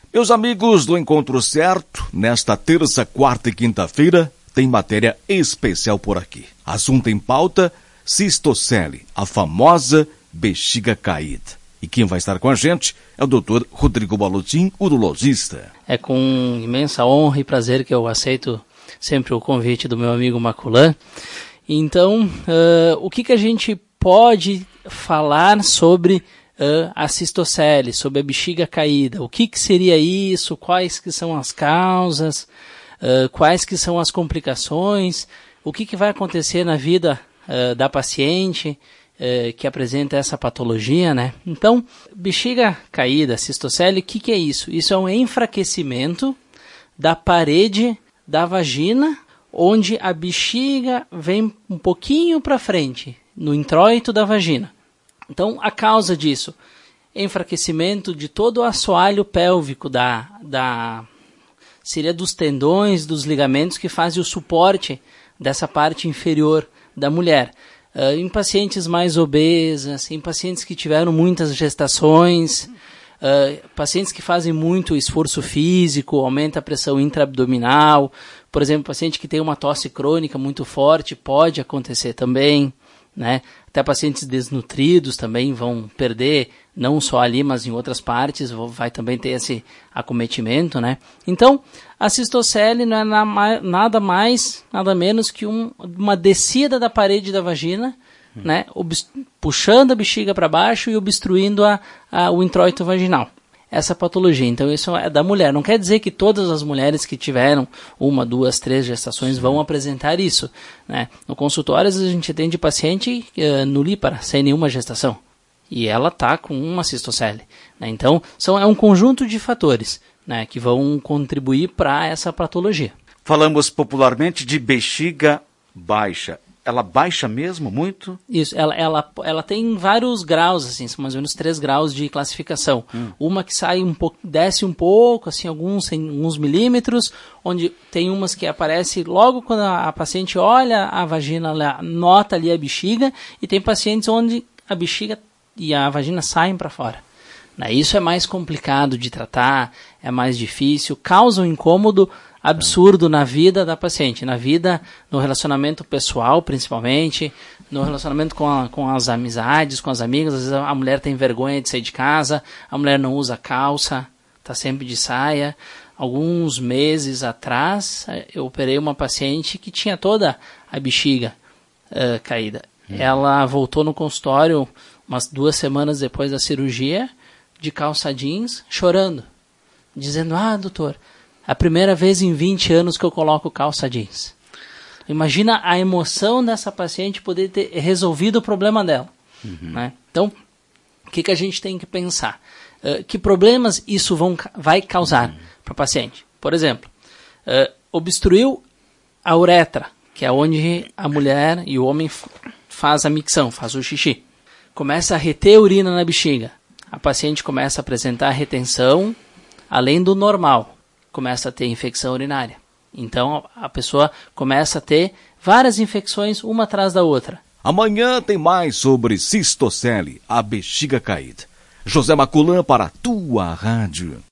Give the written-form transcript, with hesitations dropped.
Meus amigos do Encontro Certo, nesta terça, quarta e quinta-feira, tem matéria especial por aqui. Assunto em pauta, cistocele, a famosa bexiga caída. E quem vai estar com a gente é o Dr. Rodrigo Balutin, urologista. É com imensa honra e prazer que eu aceito sempre o convite do meu amigo Maculan. Então, o que a gente pode falar sobre a cistocele, sobre a bexiga caída? O que seria isso? Quais que são as causas? Quais que são as complicações? O que vai acontecer na vida da paciente que apresenta essa patologia, né? Então, bexiga caída, cistocele, o que é isso? Isso é um enfraquecimento da parede da vagina, onde a bexiga vem um pouquinho para frente, no introito da vagina. Então, a causa disso, enfraquecimento de todo o assoalho pélvico seria dos tendões, dos ligamentos que fazem o suporte dessa parte inferior da mulher. Em pacientes mais obesas, em pacientes que tiveram muitas gestações, pacientes que fazem muito esforço físico, aumenta a pressão intraabdominal, por exemplo, paciente que tem uma tosse crônica muito forte, pode acontecer também, né? Até pacientes desnutridos também vão perder, não só ali, mas em outras partes, vai também ter esse acometimento, né? Então, a cistocele não é nada mais, nada menos que uma descida da parede da vagina, né? Puxando a bexiga para baixo e obstruindo o introito vaginal. Essa patologia, então isso é da mulher. Não quer dizer que todas as mulheres que tiveram 1, 2, 3 gestações vão apresentar isso, né? No consultório, a gente atende paciente nulípara, sem nenhuma gestação. E ela está com uma cistocele, né? Então, é um conjunto de fatores, né, que vão contribuir para essa patologia. Falamos popularmente de bexiga baixa. Ela baixa mesmo muito? Isso, ela tem vários graus, assim, são mais ou menos 3 graus de classificação. Uma que sai desce um pouco, assim, alguns milímetros, onde tem umas que aparece logo quando a paciente olha a vagina, ela nota ali a bexiga, e tem pacientes onde a bexiga e a vagina saem para fora. Isso é mais complicado de tratar, é mais difícil, causa um incômodo absurdo na vida da paciente, no relacionamento pessoal principalmente, no relacionamento com as amizades, com as amigas. Às vezes a mulher tem vergonha de sair de casa, a mulher não usa calça, está sempre de saia. Alguns meses atrás eu operei uma paciente que tinha toda a bexiga caída. Ela voltou no consultório umas 2 semanas depois da cirurgia, de calça jeans, chorando, dizendo: doutor, a primeira vez em 20 anos que eu coloco calça jeans. Imagina a emoção dessa paciente poder ter resolvido o problema dela. Né? Então, o que a gente tem que pensar? Que problemas isso vai causar para a paciente? Por exemplo, obstruiu a uretra, que é onde a mulher e o homem faz a micção, faz o xixi. Começa a reter urina na bexiga. A paciente começa a apresentar retenção além do normal. Começa a ter infecção urinária. Então, a pessoa começa a ter várias infecções, uma atrás da outra. Amanhã tem mais sobre cistocele, a bexiga caída. José Maculan para a tua rádio.